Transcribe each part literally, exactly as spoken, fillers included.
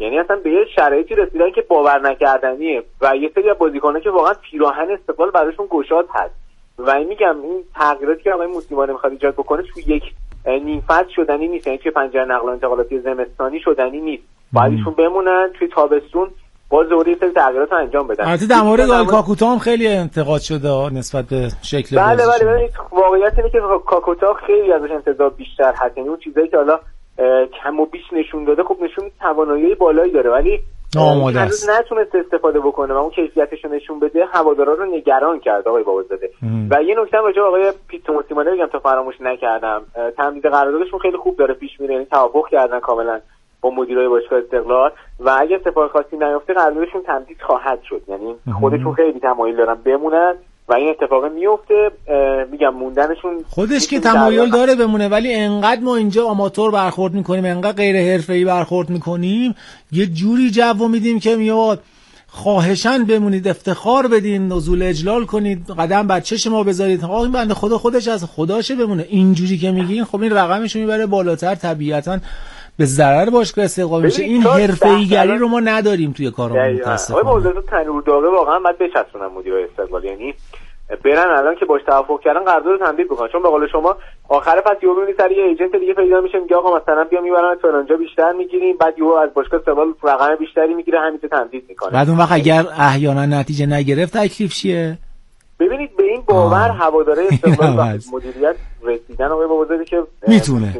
یعنی اصلا به یه شرایطی رسیدن که باور نکردنیه و یه سری از بازیکن‌ها که واقعا پیراهن استقلال براشون گشاد هست و این میگم این تغییراتی که آقای موسیمانه میخواد ایجاد بکنه تو یک نیم فصل شدنی نیست، یعنی توی پنجره نقل و انتقالاتی زمستانی شدنی نیست. باید ایشون بمونن توی تابستون باز دوره سری تغییرات انجام بدن. البته در مورد گال کاکوتا هم خیلی انتقاد شده نسبت به شکل بله بازیش. بله ببینید واقعیت اینه که کاکوتا خیلی ازش انتظار بیشتر هست، یعنی اون چیزایی که حالا کم و بیش نشون داده خب نشون میده توانایی بالایی داره ولی آماده است، نتونست استفاده بکنه و اون کیفیتش رو نشون بده، هوادارا رو نگران کرد آقای بابازاده. و یه نکته راجع به آقای پیتو موسیمانه بگم تا فراموش نکردم، تمدید قراردادشون خیلی خوب داره پیش میره، یعنی توافق کردن کاملا با مدیرای باشگاه استقلال و اگه اتفاق خاصی نیفته قراردادشون تمدید خواهد شد، یعنی خودشون خیلی تمایل دارن بمونن و این اتفاق میفته. میگم موندنشون خودش که تمایل داره بمونه ولی انقدر ما اینجا آماتور برخورد میکنیم، انقدر غیر حرفه‌ای برخورد میکنیم، یه جوری جو میدیم که میاد خواهشاً بمونید، افتخار بدین، نزول اجلال کنید، قدم بر چشم ما بذارید. آقا این بنده خدا خودش از خداشه بمونه. اینجوری که میگین خب این رقمش رو میبره بالاتر، طبیعتاً به ضرر باشگاه استقلال میشه. این حرفه‌ایگری رو ما نداریم توی کارمون متاسفانه. آقا موضوع تنور داغه واقعا باید بچسبونن مدیرای استقلال، یعنی برن الان که باش توافق کردن قرارداد رو تمدید بکنن، چون به قول شما آخر فصل یورو می‌بینی سر یه ایجنت دیگه پیدا میشه میگه آقا مثلا بیا میبرن فلانجا بیشتر میگیریم، بعد یهو از باشگاه استقلال رقم بیشتری میگیره، همین تمدید میکنه. بعد اون وقت اگر احیانا نتیجه نگرفت تکلیف چیه؟ ببینید به این باور هواداره استقلال و مدیریت رسیدن آقای بابازاده که میتونه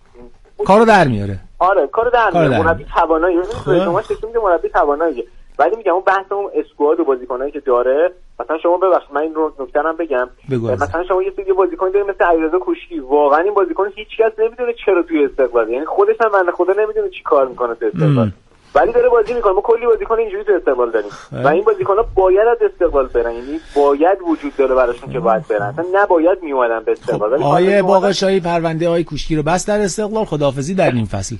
کارو در میاره. آره کارو در میاره، مربی توانایی، ببینید شما چه میگه مربی تواناییه، ولی میگم اون بحث اون اسکواد و بازیکنایی که داره، مثلا شما ببخشید من این رو نکته‌ام بگم، مثلا شما یه سری بازیکن دارید مثل علیرضا کوشکی، واقعا این بازیکن هیچ کس نمیدونه چرا توی استقلال، یعنی خودش هم بنده خدا نمیدونه چی کار میکنه توی استقلال، ولی داره بازی میکنه. ما کلی بازیکن اینجوری توی استقلال داریم و این بازیکن‌ها باید از استقلال برن، یعنی باید وجود داره براشون که باید برن، اصلا نباید میومدن به استقلال. آیه باقشایی پرونده آی کوشکی رو بس در استقلال، خداحافظی در این فصل.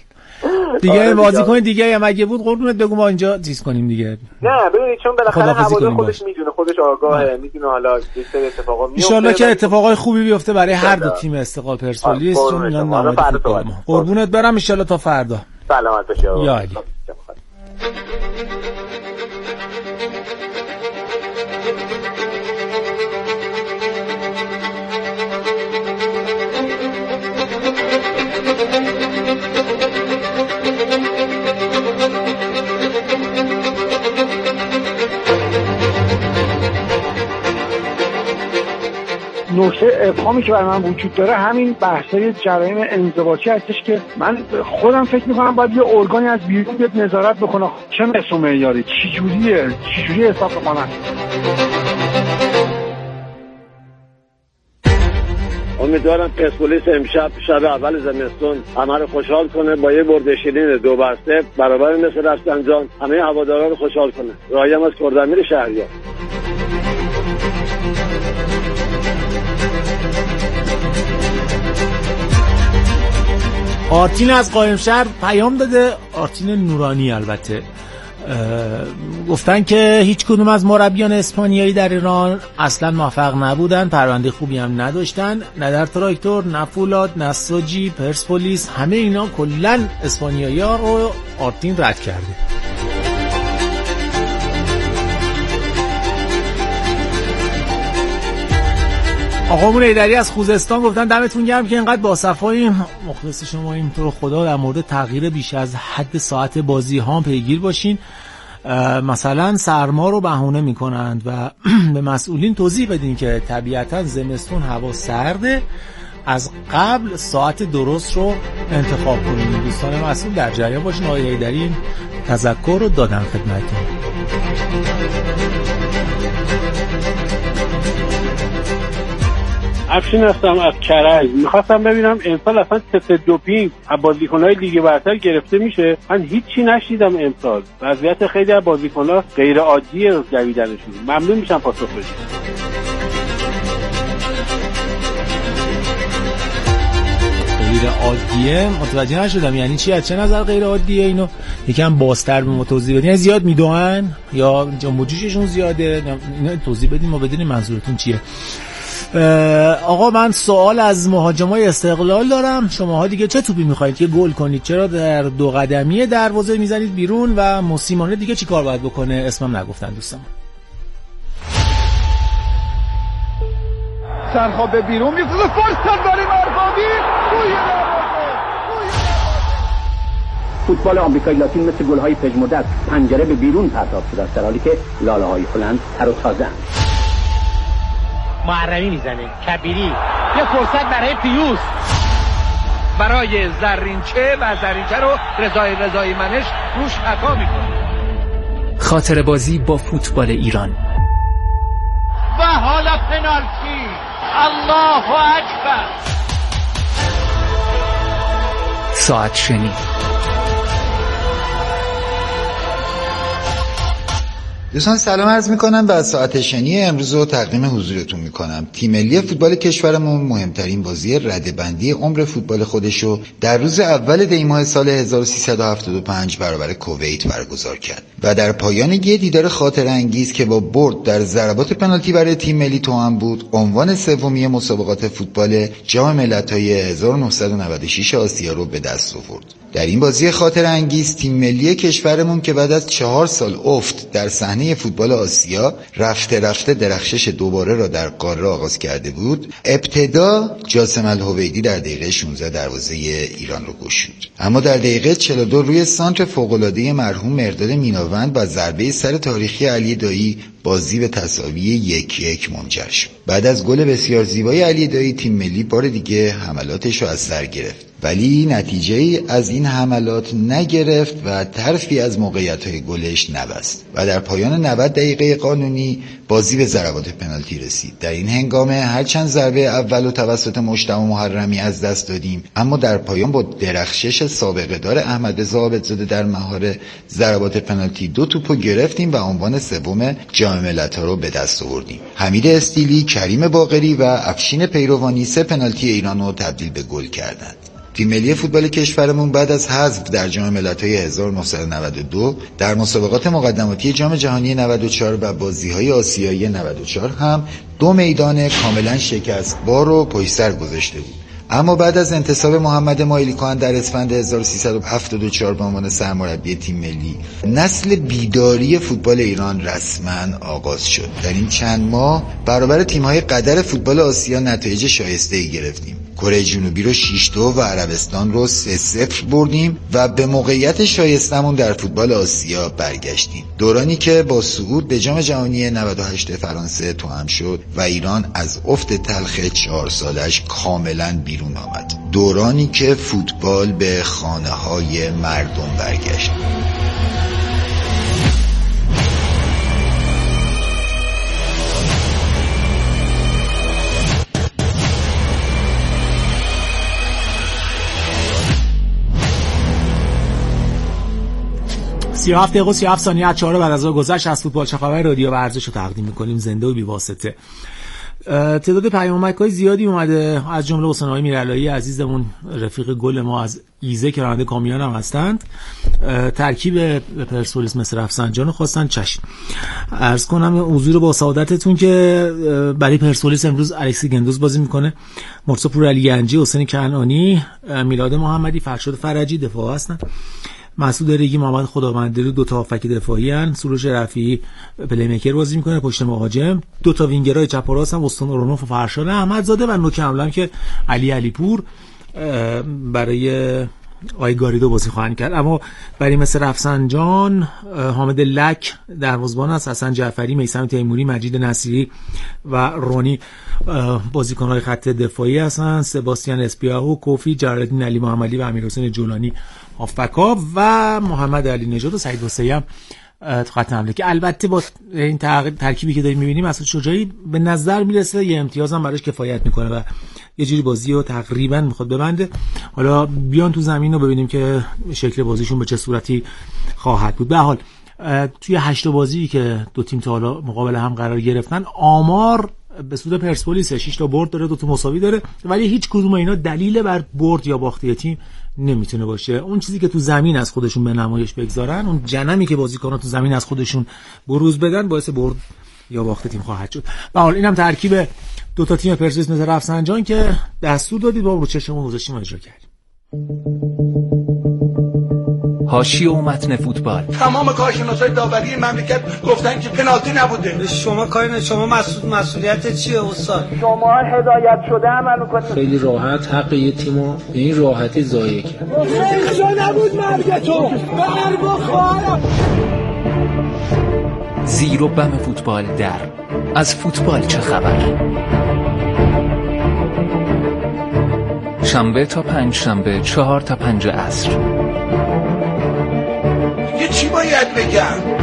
دیگه بازیکن دیگه هم اگه بود قربونت بگو ما اینجا چیز کنیم دیگه. نه ببینید چون بالاخره هوادار خودش میدونه، خودش آگاهه، میدونه حالا یه سری اتفاقا میفته. ان شاءالله که اتفاقای خوبی بیفته برای هر دو تیم استقلال پرسپولیس، چون اینا نامه فوتبال ما. قربونت برم ان شاءالله تا فردا. سلامت باشی آقا. یا علی. نکته ابهامی که برای من وجود داره همین بحثای جرایم انضباطی هستش که من خودم فکر میکنم باید یه ارگانی از بیرون بیاد نظارت بکنه چه نصف معیاری چی جوریه چی جوری حساب کنن. امیدوارم پرسپولیس امشب شب اول زمستون همه رو خوشحال کنه با یه برد شیرین دو بسته برابر مثل رفسنجان، همه هوادارا رو خوشحال کنه. رایم از کردامیر شهریار. آرتین از قائمشهر پیام داده، آرتین نورانی البته، گفتن که هیچ کدوم از مربیان اسپانیایی در ایران اصلا موفق نبودن، پرونده خوبی هم نداشتن، نه در تراکتور، نه فولاد، نه سوجی، پرسپولیس، همه اینا کلن اسپانیایی ها رو آرتین رد کرده. آقامون ایدری از خوزستان گفتن دمتون گرم که اینقدر باصفاییم، مخلص شما این تو خدا، در مورد تغییر بیش از حد ساعت بازی ها پیگیر باشین. مثلا سرما رو بهونه میکنند و به مسئولین توضیح بدین که طبیعتا زمستون هوا سرده، از قبل ساعت درست رو انتخاب کنین. دوستان مسئول در جریان باشین. آقای ایدری تذکر رو دادن خدمتتون. افشین هستم از کرج. میخواستم ببینم امسال اصلا تست دوپینگ از بازیکن‌های لیگ برتر گرفته میشه؟ من هیچی نشیدم امسال. وضعیت خیلی از بازیکن‌ها غیر عادیه جویدنشون. ممنون میشم پاسخ بدید. غیر عادیه متوجه نشدم یعنی چی، از چه نظر غیر عادیه؟ اینو یکم بازتر به ما توضیح بدین. زیاد میدونن یا جنب و جوششون زیاده؟ اینا توضیح بدین ما بدونیم منظورتون چیه. آقا من سوال از مهاجمای استقلال دارم، شماها دیگه چه توپی میخواید که گل کنید؟ چرا در دو قدمی دروازه میزنید بیرون و موسیمانه دیگه چی کار باید بکنه؟ اسمم نگفتن دوستم. سرخواب به بیرون میفته، فرصت برای مرغابی توی دروازه. فوتبال آمریکای لاتین مثل گل‌های پژمرده از پنجره به بیرون پرتاب شده است، در حالی که لاله‌های هلند تر و تازه‌اند. محرمی میزنه کبیری، یه فرصت برای پیوس، برای زرینچه و زرینچه رو رضای رضای منش روش خطا میکنه. خاطر بازی با فوتبال ایران. و حالا پنالتی، الله اکبر. ساعت شنی. دوستان سلام عرض میکنم و از ساعت شنی امروز رو تقدیم حضورتون میکنم. تیم ملی فوتبال کشورمون مهمترین بازی رده‌بندی عمر فوتبال خودشو در روز اول دی ماه سال هزار و سیصد و هفتاد و پنج برابر کویت برگزار کرد و در پایان یه دیدار خاطر انگیز که با برد در ضربات پنالتی برای تیم ملی توأم بود، عنوان سومی مسابقات فوتبال جام ملت‌های هزار و نهصد و نود و شش آسیا رو به دست آورد. در این بازی خاطر انگیز تیم ملی کشورمون که بعد از چهار سال افت در صحنه فوتبال آسیا رفته رفته درخشش دوباره را در قاره آغاز کرده بود، ابتدا جاسم الهویدی در دقیقه شانزده دروازه ایران رو گشود، اما در دقیقه چهل و دو روی سانتر فوق‌العاده مرحوم مرداد میناوند و ضربه سر تاریخی علی دایی بازی به تساوی یک یک منجر شد. بعد از گل بسیار زیبای علی دایی تیم ملی بار دیگه حملاتش رو از سر گرفت، ولی نتیجه از این حملات نگرفت و طرفی از موقعیت‌های گلش نبست و در پایان نود دقیقه قانونی بازی به ضربات پنالتی رسید. در این هنگامه هرچند ضربه اول و توسط مجتبی محرمی از دست دادیم، اما در پایان با درخشش سابقه دار احمد رضا عابدزاده در مهار ضربات پنالتی دو توپو گرفتیم و عنوان سوم جام ملت‌ها رو به دست آوردیم. حمید استیلی، کریم باقری و افشین پیروانی سه پنالتی ایران رو تبدیل به گل کردند. تیم ملی فوتبال کشورمون بعد از حذف در جام ملت‌های هزار و نهصد و نود و دو در مسابقات مقدماتی جام جهانی نود و چهار و بازی‌های آسیایی نود و چهار هم دو میدان کاملا شکست‌بار رو پشت سر گذاشته بود. اما بعد از انتصاب محمد مایلیکان در اسفند هزار و سیصد و هفتاد و چهار به عنوان سرمربی تیم ملی، نسل بیداری فوتبال ایران رسما آغاز شد. در این چند ماه برابر تیم‌های قدر فوتبال آسیا نتایج شایسته‌ای گرفتیم. کره جنوبی رو شش دو و عربستان رو سه صفر بردیم و به موقعیت شایستمون در فوتبال آسیا برگشتیم. دورانی که با صعود به جام جهانی نود و هشت فرانسه توأم شد و ایران از افت تلخ چهار سالش کاملا بیرون آمد. دورانی که فوتبال به خانه‌های مردم برگشت. سی و هفت دقیقه و سی و هفت ثانیه از چهار بعد از ظهر گذشت از فوتبال چه خبر رادیو ورزش رو تقدیم می‌کنیم زنده و بی‌واسطه. تعداد پیامک‌های زیادی اومده، از جمله حسین آقای میرعلایی عزیزمون رفیق گل ما از ایزه که راننده کامیون هم هستند. ترکیب پرسپولیس مثل رفسنجان خواستن چشم. عرض کنم حضور با سعادتتون که برای پرسپولیس امروز الکسی گندوز بازی میکنه، مرتضی پورعلی گنجی، حسین کنعانی، میلاد محمدی، فرشاد فرجی دفاع هستن، مسعود ریگی، محمد خداوندلو دو تا هافک دفاعی ان، سروش رفیعی پلی میکر بازی میکنه پشت مهاجم، دو تا وینگرای چپ و راست هم استون اورونوف و فرشاد احمدزاده و نوک حمله که علی علیپور برای آقای گاریدو بازی خواهند کرد. اما برای مثل رفسنجان حامد لک دروازه‌بان است، حسن جعفری، میثم تیموری، مجید نصیری و رونی بازیکن‌های خط دفاعی هستند، سباستیان اسپیاهو، کوفی، جلال‌الدین علی محمدی و امیرحسین جولانی هافبک‌ها و محمد علی نژاد و سعید وسیعی هم تو خط حمله که البته با این ترکیبی که داریم می‌بینیم مسعود شجاعی به نظر میرسه یه امتیاز هم براش کفایت میکنه و یه جوری بازی رو تقریبا میخواد ببنده. حالا بیان تو زمین رو ببینیم که شکل بازیشون به چه صورتی خواهد بود. به حال توی هشت بازی که دو تیم تا حالا مقابل هم قرار گرفتن، آمار به سود پرسپولیس شش تا برد داره، دو تا مساوی داره، ولی هیچ کدوم اینا دلیل بر برد یا باخت تیم نمیتونه باشه. اون چیزی که تو زمین از خودشون به نمایش بگذارن، اون جنمی که بازیکن‌ها تو زمین از خودشون بروز بدن، باعث برد یا باخت تیم خواهد شد. به حال اینم ترکیب دو تا تیم پرسپولیس مثل رفسنجان که دستور دادید با رو چشمون گذاشتیم اجرا کردیم. حاشیه و متن فوتبال. تمام کارشناسای داوری مملکت گفتن که پنالتی نبوده. شما کاری نه، شما مسئول مسئولیت چیه استاد؟ شما هدایت شده عمل کنید. خیلی راحت حق یه تیمو به این راحتی ضایع کرد. اینجا نبود مرگ تو. بر بخوام. زیر و بم فوتبال در از فوتبال چه خبر؟ شنبه تا پنج شنبه چهار تا پنج عصر. یه چی باید بگم؟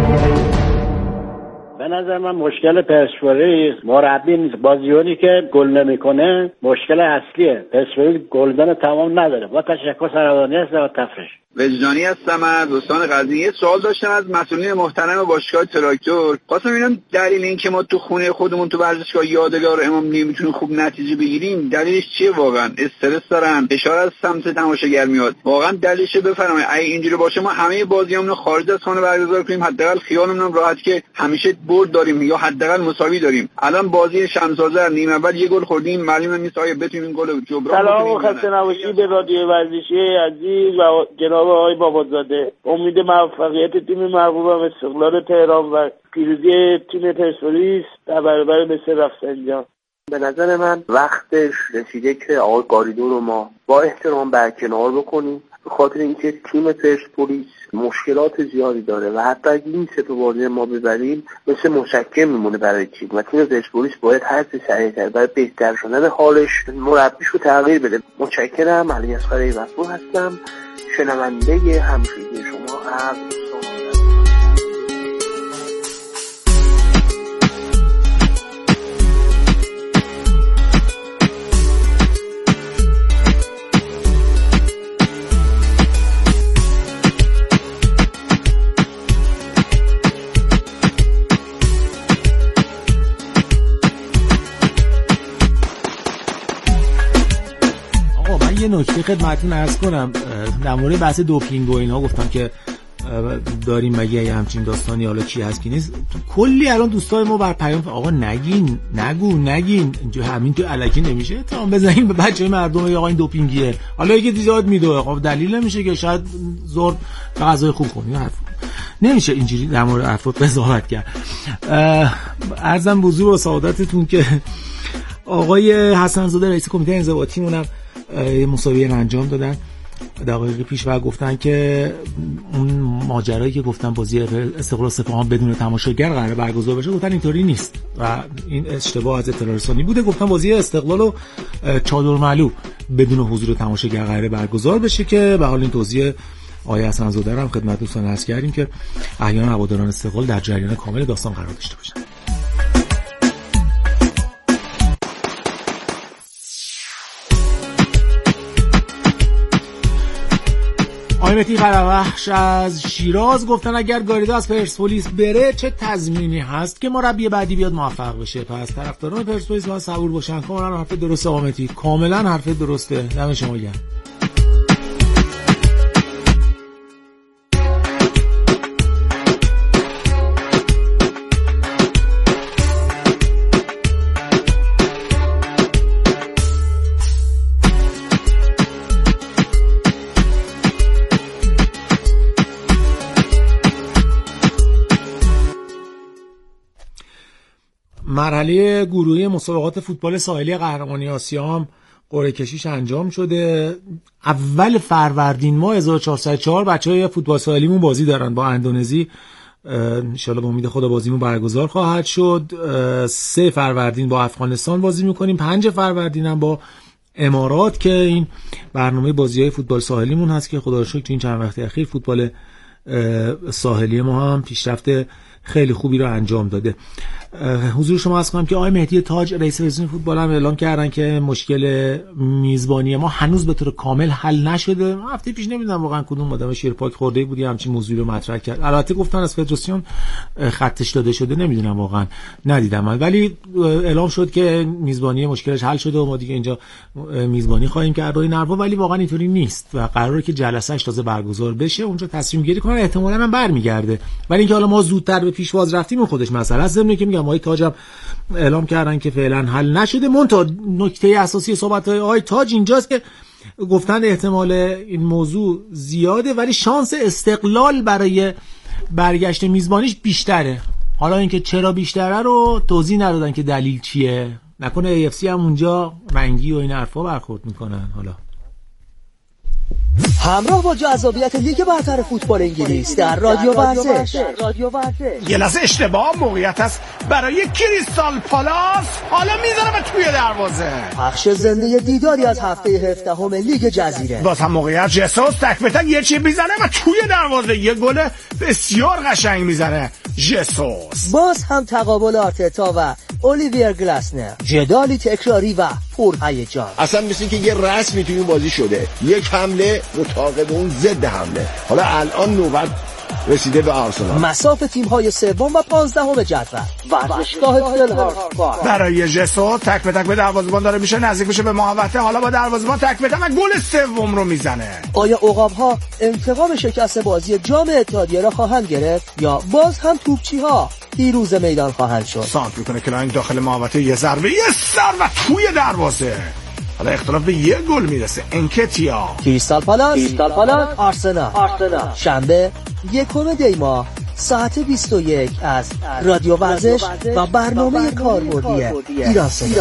به نظر من مشکل پرسپولیس مربی نیست، بازیکنی که گل نمیکنه مشکل اصلیه. پرسپولیس گلزن تمام نداره. با تشکر سرادانی است و تفریش. وجدانی هستم از دوستان قضیه. یه سوال داشتم از مسئولین محترم باشگاه تراکتور. خواستم ببینم دلیل این که ما تو خونه خودمون تو ورزشگاه یادگار امام نمیتونیم خوب نتیجه بگیریم دلیلش چیه؟ واقعا استرس دارن، فشار از سمت تماشاگر میاد. واقعا دلیلش بفرمایید. اگه اینجوری باشه ما همه بازیامون خارج از خانه برگزار کنیم، حداقل خیالمون راحت که همیشه برد داریم یا حداقل مساوی داریم. الان بازی شمس‌آذر نیمه اول یه گل خوردیم، معلومه نیست آیا بتونیم گل رو جبران کنیم. سلام و خسته نباشید به رادیو ورزشی عزیز و جناب آقای بابازاده. امید موفقیت تیم محبوبم استقلال تهران و پیروزی تیم پرسپولیس در برابر مثل رفسنجان. به نظر من وقتش رسیده که آقای گاریدو رو ما با احترام برکنار بکنیم، به خاطر اینکه تیم پرسپولیس مشکلات زیادی داره و حتی اگه این سه تا بازی ما ببریم مثل مشکل میمونه برای تیم و تیم پرسپولیس باید هر چه سریعتر برای بهتر شدن حالش مربیشو تغییر بده. متشکرم. علی اصغر ایوزپور هستم، شنونده همشهری شما از یه نکته خدمتتون عرض کنم در مورد بحث دوپینگ و اینا. گفتم که داریم مگه یه همچین داستانی، حالا چی هست کی نیست. کلی الان دوستای ما بر پیام آقا نگین نگو نگین اینجا همین تو الکی نمیشه تمام بزنیم به بچهای مردم آقا این دوپینگیه. حالا یکی زیاد میدوه خب دلیل نمیشه که شاید زور غذای خوب خورید، حرف نمیشه اینجوری در مورد افراد قضاوت کرد. عرضم بزرگ و سعادتتون که آقای حسن زاده رئیس کمیته انضباطی مونم مسابقه انجام دادن دقایق پیش و گفتن که اون ماجرایی که گفتن بازی استقلال صفحان بدون تماشاگر قرار برگزار بشه، گفتن اینطوری نیست و این اشتباه از اطلاع رسانی بوده. گفتن بازی استقلال و چادرمعلو بدون حضور تماشاگر قرار برگزار بشه که به حال این توضیح آقای حسن زاده رو هم خدمت دوستان عرض کردیم که احیانا هواداران استقلال در جریان کامل داستان قرار داشته باشن. آیمتی قره‌وحش از شیراز گفتن اگر گاریدو از پرسپولیس بره چه تضمینی هست که مربی بعدی بیاد موفق بشه؟ پس طرفداران پرسپولیس باید صبور باشن. کاملا حرف درسته آیمتی، کاملا حرف درسته. دم شما گرم. مرحله گروهی مسابقات فوتبال ساحلی قهرمانی آسیا هم قرعه کشیش انجام شده. اول فروردین ماه هزار و چهارصد و چهار بچهای فوتبال ساحلیمون بازی دارن با اندونزی. ان شاءالله با امید خدا بازیمون برگزار خواهد شد. سه فروردین با افغانستان بازی میکنیم، پنج فروردین هم با امارات که این برنامه بازی‌های فوتبال ساحلیمون هست که خدا رو شکر تو این چند وقت اخیر فوتبال ساحلی ما هم پیشرفت خیلی خوبی رو انجام داده. حضور شما عرض کنم که آقای مهدی تاج رئیس فدراسیون فوتبال هم اعلام کردن که مشکل میزبانی ما هنوز به طور کامل حل نشده. هفته پیش نمیدونم واقعا کدوم آدم شیرپاک خورده بود یا همچین موضوعی رو مطرح کرد. البته گفتن از فدراسیون خطش داده شده، نمیدونم واقعا ندیدم من، ولی اعلام شد که میزبانی مشکلش حل شده و ما دیگه اینجا میزبانی خواهیم کرد روی نروا. ولی واقعا اینطوری نیست و قراره که جلسه‌اش تازه برگزار بشه، اونجا تصمیم گیری کنن. احتمالاً من برمیگرده، ولی اینکه حالا ما زودتر به پیشواز رفتیم خودش مسئله است. ضمن که میگم آقای تاجم اعلام کردن که فعلا حل نشده. منتها نکته اساسی صحبت آقای تاج اینجاست که گفتن احتمال این موضوع زیاده ولی شانس استقلال برای برگشت میزبانیش بیشتره. حالا اینکه چرا بیشتره رو توضیح ندادن که دلیل چیه. نکنه ای اف سی هم اونجا رنگی و این حرفا برخورد میکنن. حالا همراه با جذابیت لیگ برتر فوتبال انگلیس در رادیو ورزش. یه لحظه اشتباه موقعیت است برای کریستال پالاس، حالا میذاره توی دروازه. پخش زنده دیداری از هفته هفدهم لیگ جزیره. باز هم موقعیت جسوس تک به تک یه چی میزنه و توی دروازه یه گل بسیار قشنگ میزنه جسوس. باز هم تقابل آرتتا و الیویر گلاسنر، جدالی تکراری و پرهیجان. اصلا مثل که یه رسمی توی این بازی شده، یک حمله متعاقب اون ضد حمله. حالا الان نوبت رسیده به آرسنال. مساف تیم‌های سوم و پانزدهم جدول. ورزشگاه سلهارت پارک. برای جسو تک به تک به دروازه‌بان داره میشه، نزدیک میشه به محوطه. حالا با دروازه‌بان تک به تک گل سوم رو میزنه. آیا عقاب‌ها انتقام شکست بازی جام اتحادیه را خواهند گرفت یا باز هم توپچی‌ها پیروز میدان خواهند شد؟ سانت میکنه کلاین داخل محوطه، یه ضربه، یه سر و توی دروازه. حالا اختلاف به یه گل میرسه. انکتیا کریستال پالاس کریستال پالاس آرسنال آرسنال شنبه یکم دی ماه ساعت بیست و یک از رادیو ورزش و برنامه کاربردی ایران صدا.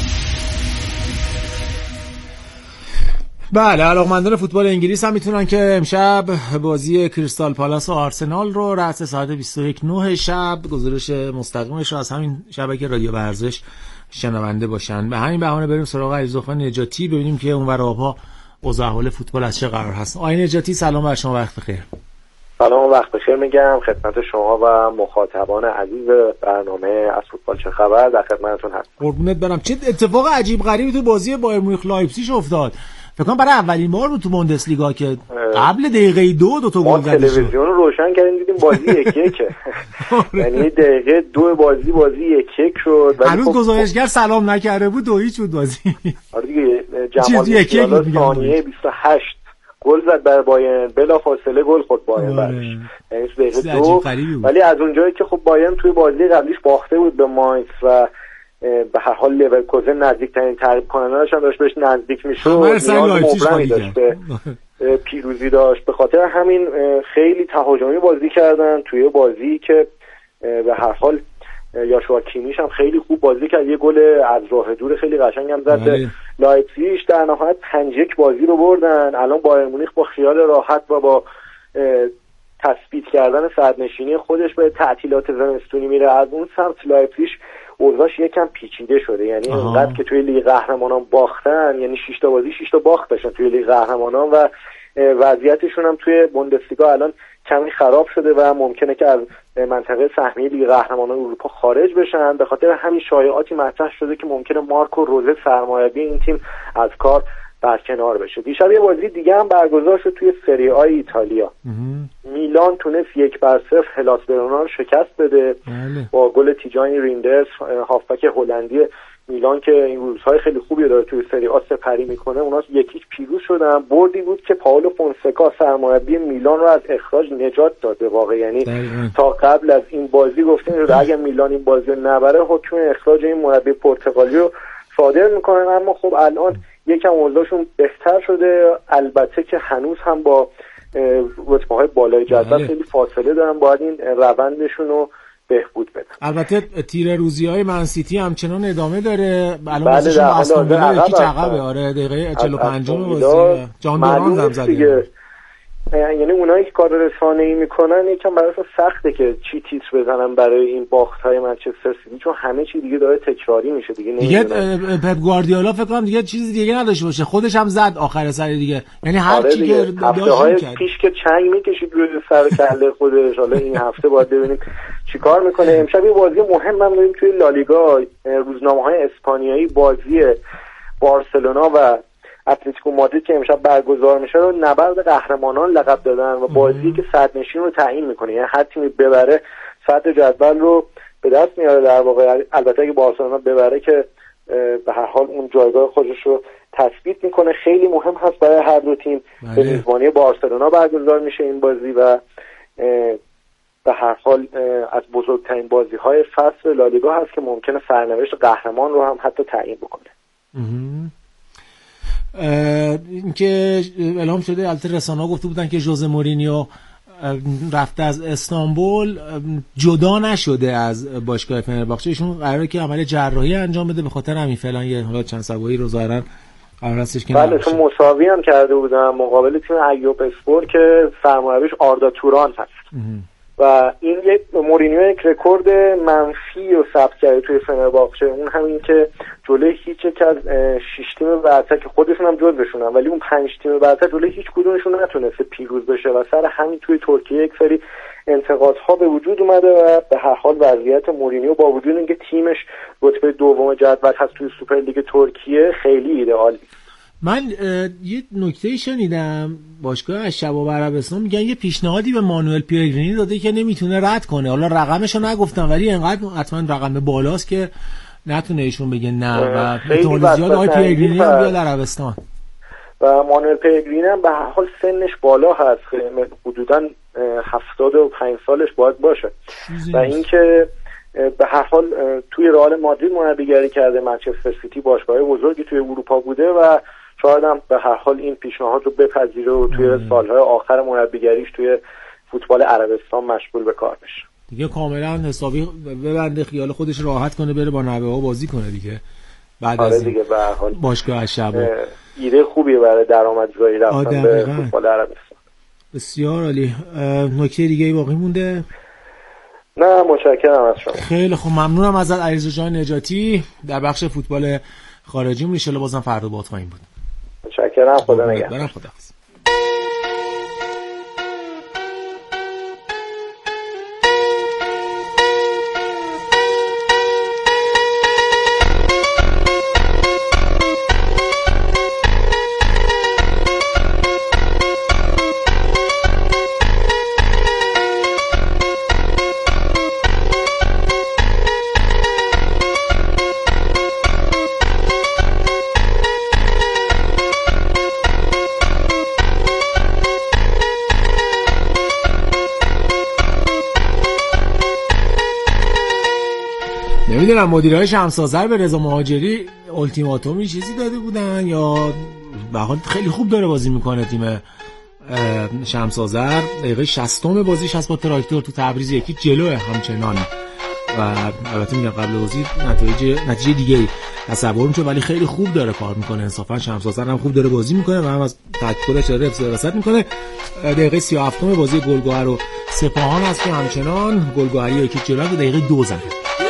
بله، علاقمندان فوتبال انگلیس هم میتونن که امشب بازی کریستال پالاس و آرسنال رو رأس ساعت بیست و یک نه شب گزارش مستقیمش رو از همین شبکه رادیو ورزش شنونده باشن. به همین بهانه بریم سراغ علیرضا نجاتی ببینیم که اون ورابها اوضاع حال فوتبال از چه قرار هست. آقای نجاتی سلام بر شما، وقت بخیر. سلام و وقت بخیر میگم خدمت شما و مخاطبان عزیز برنامه از فوتبال چه خبر، در خدمتتون هستم. قربونت برم. چه اتفاق عجیب غریبی تو بازی بایر مونیخ لایپزیگ افتاد. فکر کنم برای اولین بار بود تو بوندسلیگا که قبل دقیقه دو دو تا گل زده. تلویزیون رو روشن کردیم دیدیم بازی یک یک. یعنی دقیقه دو بازی بازی یک یک شد. هنوز گزارشگر سلام نکرده بود، دو هیچ بود بازی. آره دیگه جمال موسیالا ثانیه بیست و هشت گل زد برای بایرن، بلا فاصله گل خورد بایرن براش. یعنی دقیقه دو. ولی از اونجایی که خب بایرن توی بازی قبلیش باخته بود به ماینز و به هر حال لیورکوزن نزدیکترین تعقیب کننده‌اش هم داشت بهش نزدیک میشد، نیاز مبرمی داشت به پیروزی داشت. به خاطر همین خیلی تهاجمی بازی کردن توی بازی که به هر حال یاشوا کیمیش هم خیلی خوب بازی کرد، یه گل از راه دور خیلی قشنگ هم زد به لایپزیگ. در نهایت پنج یک بازی رو بردن. الان بایر مونیخ با خیال راحت و با تثبیت کردن صدرنشینی خودش به تعطیلات زمستونی میره. از اون سمت لایپزیگ اوضاعش یکم پیچیده شده، یعنی اینقدر که توی لیگ قهرمانان باختن، یعنی شش تا بازی شش تا باخت داشتن توی لیگ قهرمانان و وضعیتشون هم توی بوندسلیگا الان کمی خراب شده و ممکنه که از منطقه سهمیه لیگ قهرمانان اروپا خارج بشن. به خاطر همین شایعاتی مطرح شده که ممکنه مارکو روزه سرمربی این تیم از کار برکنار بشه. دیشب یه بازی دیگه هم برگزار شد توی سری آ ایتالیا. میلان تونست یک بر صفر هلاس ورونا رو شکست بده با گل تیجانی ریندرز، هافبک هلندی میلان که این روزهای خیلی خوبی داره توی سری آ سپری میکنه. اونا یکیش پیروز شدن. بردی بود که پائولو فونسکا سرمربی میلان رو از اخراج نجات داد به واقع. یعنی تا قبل از این بازی گفتیم اگه میلان این بازی رو نبره حکم اخراج این مربی پرتغالی رو صادر میکنن. اما خب الان یکم اوضاعشون بهتر شده، البته که هنوز هم با رتبه‌های بالای جدول خیلی فاصله دارن، باید این روندشون رو بهبود بدن. البته تیر روزی‌های منسیتی همچنان ادامه داره. الان بازیشون استون ویلا یکی عقبه. آره دقیقه چهل و پنج بازی جان دوران هم زد. یعنی اونایی که کار رسانه‌ای میکنن یکم براشون سخته که چی تیتر بزنن برای این باخت‌های منچستر سیتی، چون همه چی دیگه داره تکراری میشه دیگه. دیگه پپ گواردیولا فکر کنم دیگه چیز دیگه نداشته باشه، خودش هم زد آخر سر دیگه. یعنی هر آره چی که هفته‌های پیش که چنگ میکشید روی سر کله خودش، حالا این هفته باید ببینیم چیکار میکنه. امشب یه بازی مهم هم داریم توی لالیگا. روزنامه‌های اسپانیایی بازی بارسلونا و اتلتیکو مادرید که امشب برگزار میشه رو نبرد قهرمانان لقب دادن و بازی که صدرنشین رو تعیین میکنه. یعنی هر تیمی ببره صدر جدول رو به دست میاره در واقع. البته اگه بارسلونا ببره که به هر حال اون جایگاه خودش رو تثبیت میکنه. خیلی مهم هست برای هر دو تیم. به میزبانی بارسلونا برگزار میشه این بازی و به هر حال از بزرگترین بازی‌های فصل لالیگا هست که ممکنه سرنوشت قهرمان رو هم حتی تعیین بکنه. اینکه اعلام شده، البته رسانه‌ها گفته بودن که ژوزه مورینیو رفته از استانبول، جدا نشده از باشگاه فنرباغچه. ایشون قراره که عمل جراحی انجام بده، به خاطر همین فعلا یه حالا چند سبایی رو ظاهرا قرار هستش که بله چون مساوی هم کرده بودن مقابل تیم ایوب اسپور که سرمربیش آردا توران هست و این یک مورینیو یک رکورد منفی رو ثبت کرده توی فنرباغچه، اون همین که جلوی هیچ یک از شش تیم برتر که خودشون هم جزوشونن ولی اون پنج تیم برتر جلوی هیچ کدومشون نتونسته پیروز بشه و سر همین توی ترکیه یک سری انتقادها به وجود اومده و به هر حال وضعیت مورینیو با وجود اینکه تیمش رتبه دوم جدول هست توی سوپرلیگ ترکیه خیلی ایدئال نیست. من یه نکته شنیدم باشگاه از شباب عربستان میگن یه پیشنهادی به مانوئل پیگرینی داده که نمیتونه رد کنه. حالا رقمشو نگفتم ولی اینقدر حتما رقم بالاست که نتونه ایشون بگه نه و احتمال زیاد آقای پیگرینی هم بیاد عربستان. و مانوئل پیگرینی هم به هر حال سنش بالا هست، حدوداً هفتاد و پنج سالش باید باشه و اینکه به هر حال توی رئال مادرید مربیگری کرده، منچستر سیتی باشگاه بزرگی توی اروپا بوده و شاید هم به هر حال این پیشنهاد رو بپذیره و توی سالهای آخر مربیگریش توی فوتبال عربستان مشغول به کار بشه. دیگه کاملا حسابی ببنده خیال خودش راحت کنه بره با نوه‌ها بازی کنه دیگه. بعد آره از دیگه به هر حال باشگاه شباب ایده خوبیه برای درآمدزایی رفتن به فوتبال عربستان. بسیار عالی. نکته دیگه ای باقی مونده؟ نه متشکرم از شما. خیلی خوب ممنونم ازت علیرضا جان نجاتی در بخش فوتبال خارجی. ان شاءالله بازم فردا باهات خواهیم بود. متشکرم. خدا نگهدار. برم خدا. نمیدونم مدیرای شمس‌آذر به رضا مهاجری التیماتومی چیزی داده بودن یا به حال خیلی خوب داره بازی میکنه تیم شمس‌آذر. دقیقه شصتم بازیش هست با تراکتور تو تبریز یکی جلوه همچنان و البته میگم قبل بازی نتیجه نتیجه دیگه‌ای تصور میشه ولی خیلی خوب داره کار میکنه. انصافا شمس‌آذر هم خوب داره بازی میکنه و هم از تکلش داره رسد میکنه. دقیقه سی و هفتم بازی گلگهر و سپاهان هست که همچنان گلگهری یکی جلوه دقیقه دو زده.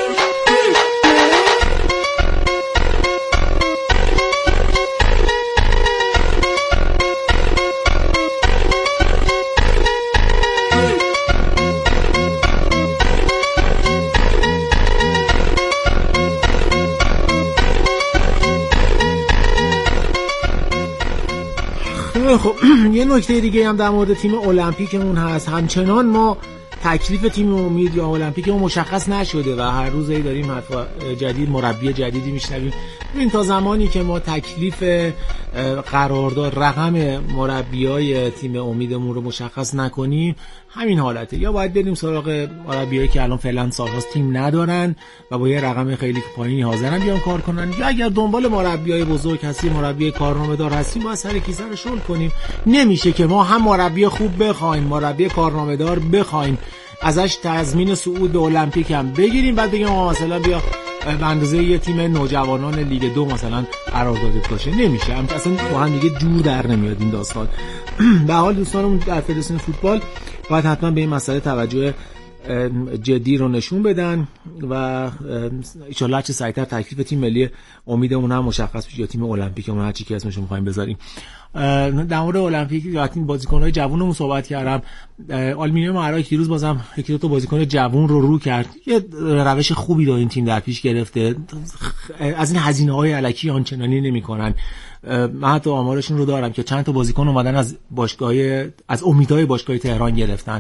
خب یه نکته دیگه هم در مورد تیم المپیکمون هست. همچنان ما تکلیف تیم امید یا المپیکمون مشخص نشده و هر روز ای داریم حرفا جدید، مربی جدیدی میشنویم. ببین تا زمانی که ما تکلیف قرارداد رقم مربیای تیم امیدمون رو مشخص نکنیم همین حالته. یا باید بریم سراغ مربیایی که الان فعلا سالهاست تیم ندارن و با یه رقم خیلی پایینی حاضرن بیان کار کنن، یا اگر دنبال مربیای بزرگ هستیم، مربی کارنامه‌دار هستیم، باید سر کیسه رو شل کنیم. نمیشه که ما هم مربی خوب بخوایم، مربی کارنامه‌دار بخوایم، ازش تضمین صعود به المپیک هم بگیریم بعد بگیم ما مثلا بیا به اندازه یه تیم نوجوانان لیگ دو مثلا قراردادت باشه. نمیشه، هم اصلا با هم دیگه جور در نمیاد این داستان. به حال دوستانمون در فدراسیون فوتبال باید حتما به این مسئله توجه جدی رو نشون بدن و ان شاءالله چه سریعتر تکلیف تیم ملی امیدمون هم مشخص بشه یا تیم المپیکمون هر چی که اسمش رو می‌خوایم بذاریم. در مورد المپیک یا تیم بازیکن‌های جوونمون صحبت کردم. آلومینیوم عراق دیروز بازم یکی دو تا بازیکن جوون رو رو کرد. یه روش خوبی داره این تیم در پیش گرفته. از این هزینه‌های الکی آنچنانی نمی‌کنن. من حتی آمارشون رو دارم که چند تا بازیکن اومدن از باشگاه از امیدهای باشگاه تهران گرفتن.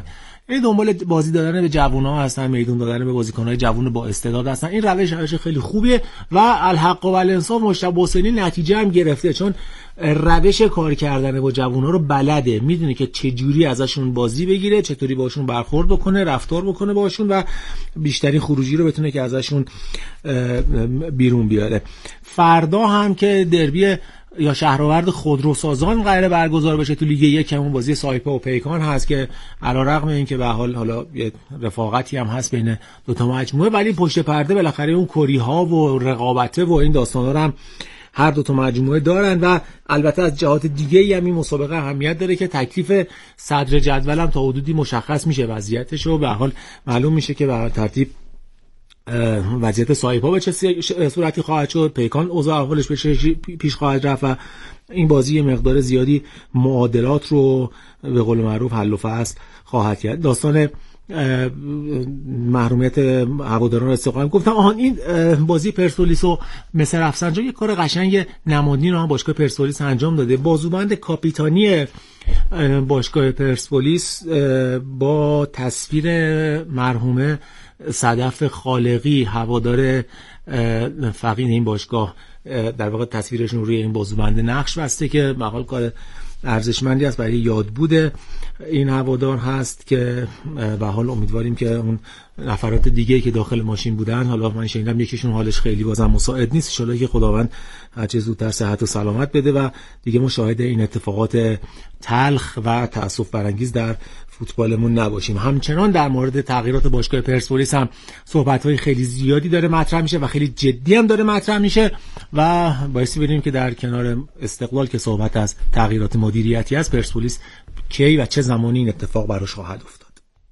این دنبال بازی دادن به جوونا هستن، میدون دادن به بازیکن‌های جوون با استعداد هستن. این روش روش خیلی خوبیه و الحق و الانصاف مجتبی حسینی نتیجه هم گرفته، چون روش کار کردن با جوونا رو بلده، میدونه که چه جوری ازشون بازی بگیره، چطوری باشون برخورد بکنه، رفتار بکنه باشون و بیشترین خروجی رو بتونه که ازشون بیرون بیاره. فردا هم که دربی یا شهرآورد خودروسازان قراره برگزار بشه تو لیگ یک، همون بازی سایپا و پیکان هست که علیرغم اینکه به حال حالا یه رفاقتی هم هست بین دو تا مجموعه، ولی پشت پرده بالاخره اون کری‌ها و رقابته و این داستانا رو هم هر دو تا مجموعه دارن و البته از جهات دیگه‌ای هم این مسابقه اهمیت داره که تکلیف صدر جدول هم تا حدودی مشخص میشه وضعیتش و به حال معلوم میشه که به ترتیب وضعیت سایپا به چه صورتی خواهد شد، پیکان اوضاع احوالش به چه پیش خواهد رفت و این بازی یه مقدار زیادی معادلات رو به قول معروف حل و فصل خواهد کرد. داستان محرومیت هواداران استقلال گفتم. آهان این بازی پرسپولیس و مصر رفسنجان یک کار قشنگ نمادین رو هم باشگاه پرسپولیس انجام داده. بازوبند کاپیتانی باشگاه پرسپولیس با تصویر مرحومه صدف خالقی هوادار فقید این باشگاه در واقع تصویرشون روی این بازوبند نقش بسته که به حال کار ارزشمندی است برای یادبود این هوادار هست که به حال امیدواریم که اون نفرات دیگه‌ای که داخل ماشین بودن، حالا من شنیدم یکیشون حالش خیلی بازم مساعد نیست، ان شاءالله که خداوند هر چه زودتر صحت و سلامت بده و دیگه ما شاهد این اتفاقات تلخ و تأسف برانگیز در فوتبالمون نباشیم. همچنان در مورد تغییرات باشگاه پرسپولیس هم صحبت‌های خیلی زیادی داره مطرح میشه و خیلی جدی هم داره مطرح میشه و بایستی ببینیم که در کنار استقلال که صحبت از تغییرات مدیریتی است، پرسپولیس کی و چه زمانی این اتفاق براش خواهد افتاد.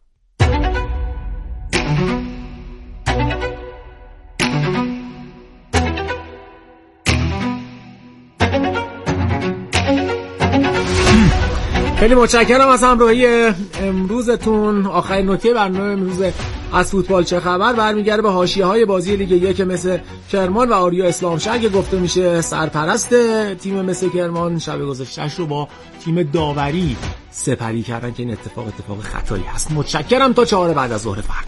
خیلی متشکرم از همراهی امروزتون. آخرین نکته برنامه امروز از فوتبال چه خبر برمیگرده به حاشیه‌های بازی لیگ یک مثل کرمان و آریا اسلامشهر که گفته میشه سرپرست تیم مثل کرمان شب گذشته‌اش رو با تیم داوری سپری کردن که این اتفاق اتفاق خطایی هست. متشکرم. تا چهار بعد از ظهر فردا.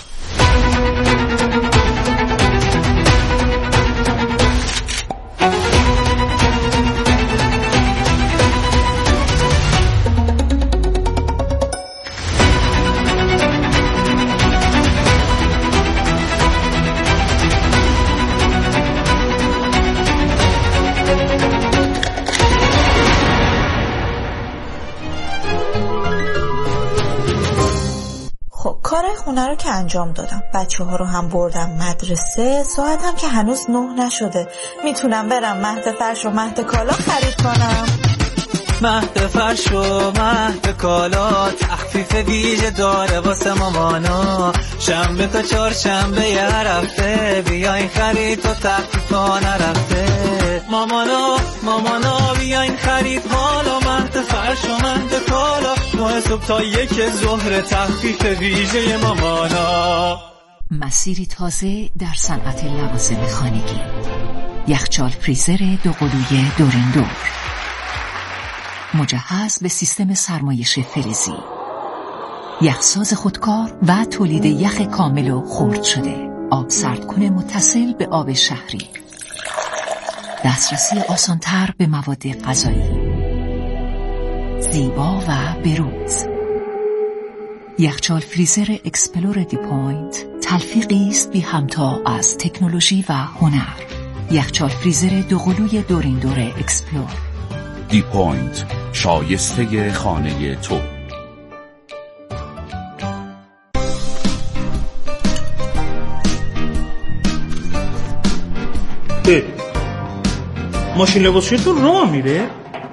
خونه رو که انجام دادم، بچه ها رو هم بردم مدرسه، ساعت هم که هنوز نه نشده. میتونم برم مهد فرش و مهد کالا خرید کنم. مهد فرش و مهد کالا تخفیف ویژه داره واسه مامانا. شنبه تا چهارشنبه یه هفته بیاین خرید و تخفیف ها نرفته. مامانا مامانا بیاین خرید حالا مهد فرش و مهد کالا. نه صبح تا یک ظهر تخفیف ویژه مامانا. مسیری تازه در صنعت لوازم خانگی. یخچال فریزر دوقلوی دورندور مجهز به سیستم سرمایش فلزی، یخساز خودکار و تولید یخ کامل و خرد شده، آب سردکن متصل به آب شهری، دسترسی آسانتر به مواد غذایی، زیبا و بروز. یخچال فریزر اکسپلور دی پوینت تلفیقی است بی همتا از تکنولوژی و هنر. یخچال فریزر دوقلوی دورندور اکسپلور. دی پوینت، شایسته خانه تو. ماشین لباسشویتون راه میره؟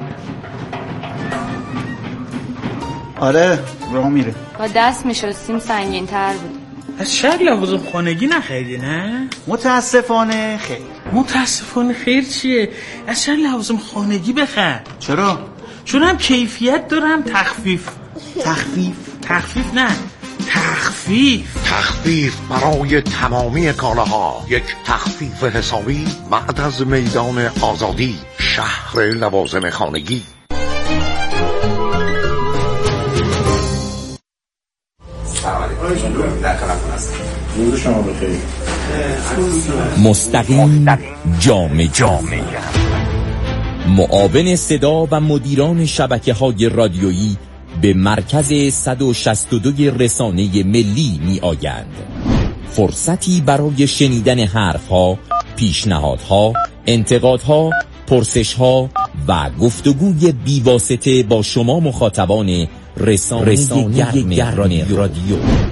آره راه میره. با دست میشستیم سنگین تر بود. از شهر لوازم خانگی نخریدی نه؟ متاسفانه خیر. متاسفانه خیر چیه؟ از شهر لوازم خانگی بخر. چرا؟ چون هم کیفیت دارم تخفیف. تخفیف؟ تخفیف نه تخفیف تخفیف برای تمامی کالاها. یک تخفیف حسابی بعد از میدان آزادی، شهر لوازم خانگی. سلام علیکم. در خدمتتون هستم. روز شما بخیر. مستقیم جام جهانی. معاون صدا و مدیران شبکه‌های رادیویی به مرکز صد و شصت و دو رسانه ملی می آیند. فرصتی برای شنیدن حرفها، پیشنهادها، انتقادها، پرسشها و گفتگوی بیواسطه با شما مخاطبان رسانه, رسانه گرم رادیو.